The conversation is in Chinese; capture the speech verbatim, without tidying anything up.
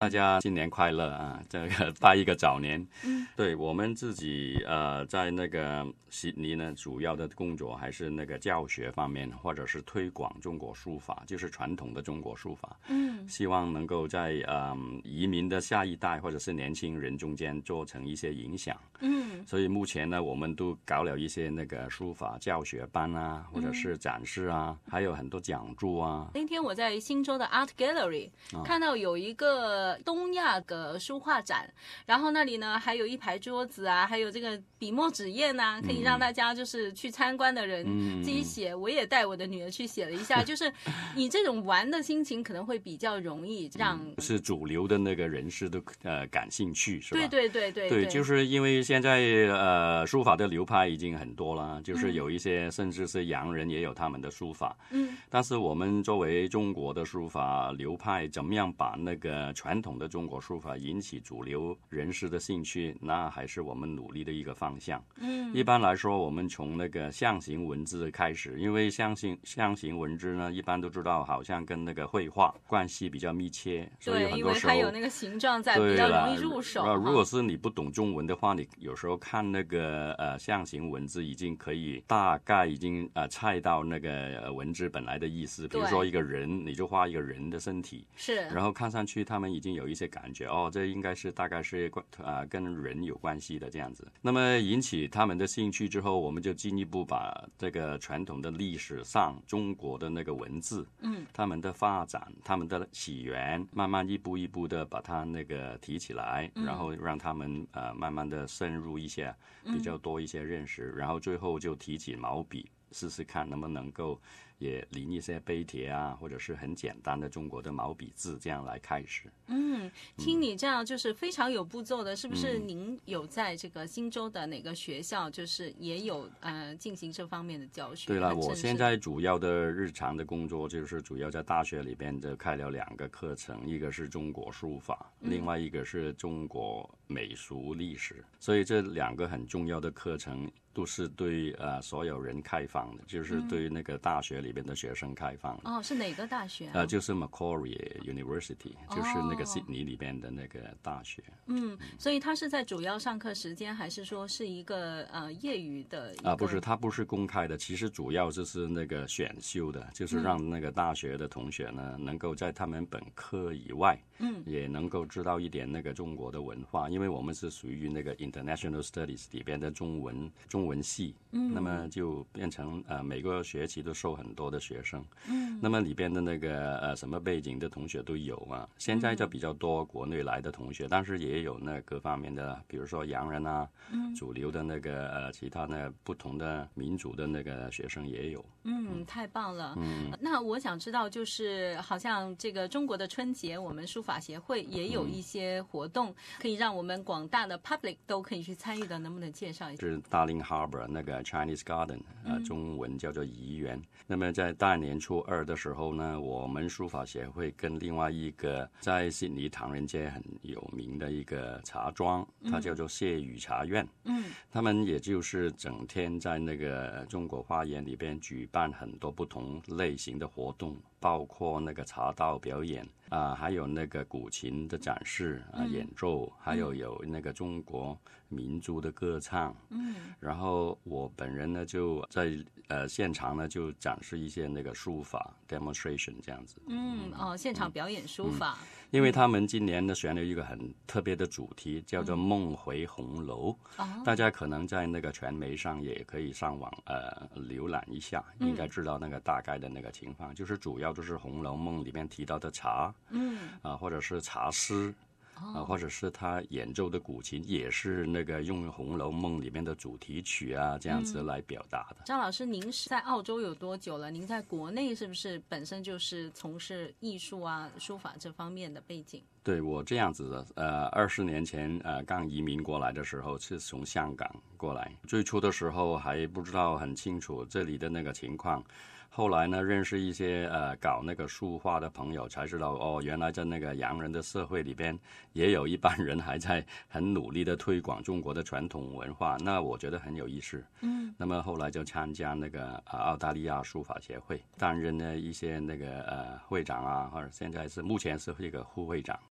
大家新年快乐啊！这个拜一个早年。 嗯， 对我们自己呃，在那个悉尼呢，主要的工作还是那个教学方面，或者是推广中国书法，就是传统的中国书法。 嗯， 希望能够在呃移民的下一代或者是年轻人中间做成一些影响。 嗯， 所以目前呢，我们都搞了一些那个书法教学班啊，或者是展示啊，嗯、还有很多讲座啊。 那天我在新州的 Art Gallery、哦、看到有一个东亚的书画展，然后那里呢还有一排桌子啊，还有这个笔墨纸砚啊，可以让大家就是去参观的人自己写。嗯、我也带我的女儿去写了一下，就是你这种玩的心情可能会比较容易让、嗯、 是主流的那个人士都呃感兴趣，是吧？ 对对对对对, 对，就是因为现在呃书法的流派已经很多了，就是有一些、嗯、甚至是洋人也有他们的书法。嗯，但是我们作为中国的书法流派，怎么样把那个传统的中国书法引起主流人士的兴趣，那还是我们努力的一个方向。嗯，一般来说，我们从那个象形文字开始，因为象形象形文字呢，一般都知道好像跟那个绘画关系比较密切，所以很多时候因为它有那个形状在，比较容易入手。 如果是你不懂中文的话，你有时候看那个呃象形文字，已经可以大概已经呃猜到那个文字本来的意思。比如说一个人，你就画一个人的身体， 是， 然后看上去他们已经有一些感觉，哦，这应该是大概是啊、呃、跟人有关系的这样子。那么引起他们的兴趣之后，我们就进一步把这个传统的历史上中国的那个文字，嗯，他们的发展、他们的起源，慢慢一步一步的把它那个提起来，嗯、然后让他们呃慢慢的深入一些，比较多一些认识，嗯、然后最后就提起毛笔，试试看能不能够也临一些碑帖啊，或者是很简单的中国的毛笔字，这样来开始。 嗯，听你这样就是非常有步骤的，嗯、是不是您有在这个新州的哪个学校，就是也有呃进行这方面的教学？ 对了，我现在主要的日常的工作就是主要在大学里边就开了两个课程，一个是中国书法，嗯、另外一个是中国美术历史，所以这两个很重要的课程都是对呃所有人开放的，就是对那个大学里边的学生开放的。 哦，是哪个大学啊？ 呃，就是 Macquarie University，、哦、就是那个悉尼里边的那个大学。 嗯，所以他是在主要上课时间，还是说是一个呃业余的？ 啊、呃，不是，他不是公开的，其实主要就是那个选修的，就是让那个大学的同学呢，嗯、能够在他们本科以外，嗯，也能够知道一点那个中国的文化，因为我们是属于那个 International Studies 里边的中文中文系，嗯，那么就变成呃每个学期都收很多的学生，嗯，那么里边的那个呃什么背景的同学都有啊。现在就比较多国内来的同学，但是也有那各方面的，比如说洋人啊，嗯，主流的那个呃其他的不同的民族的那个学生也有。 嗯，太棒了。嗯，那我想知道，就是好像这个中国的春节，我们书法协会也有一些活动，嗯、可以让我们广大的 public 都可以去参与的，能不能介绍一下？ 是 Darling Harbour 那个 Chinese Garden， 呃，嗯、中文叫做怡园。那么在大年初二的时候呢，我们书法协会跟另外一个在悉尼唐人街很有名的一个茶庄，它叫做谢宇茶院。嗯，他们也就是整天在那个中国花园里边举办很多不同类型的活动，包括那个茶道表演啊、呃，还有那个古琴的展示啊、呃、演奏，还有有那个中国民族的歌唱。嗯，然后我本人呢就在呃现场呢就展示一些那个书法 demonstration 这样子。 嗯，哦，现场表演书法。嗯， 因为他们今年呢选了一个很特别的主题，叫做梦回红楼。嗯、大家可能在那个传媒上也可以上网呃浏览一下，应该知道那个大概的那个情况，嗯、就是主要就是《红楼梦》里面提到的茶，嗯，啊、呃、或者是茶诗。啊，或者是他演奏的古琴，也是那个用《红楼梦》里面的主题曲啊，这样子来表达的。 张老师，您是在澳洲有多久了？您在国内是不是本身就是从事艺术啊、书法这方面的背景？ 对，我这样子的，呃，二十年前呃刚移民过来的时候是从香港过来，最初的时候还不知道很清楚这里的那个情况。后来呢，认识一些呃搞那个书画的朋友，才知道哦，原来在那个洋人的社会里边，也有一般人还在很努力的推广中国的传统文化。那我觉得很有意思。嗯。那么后来就参加那个啊、呃、澳大利亚书法协会，担任呢一些那个呃会长啊，或者现在是目前是一个副会长。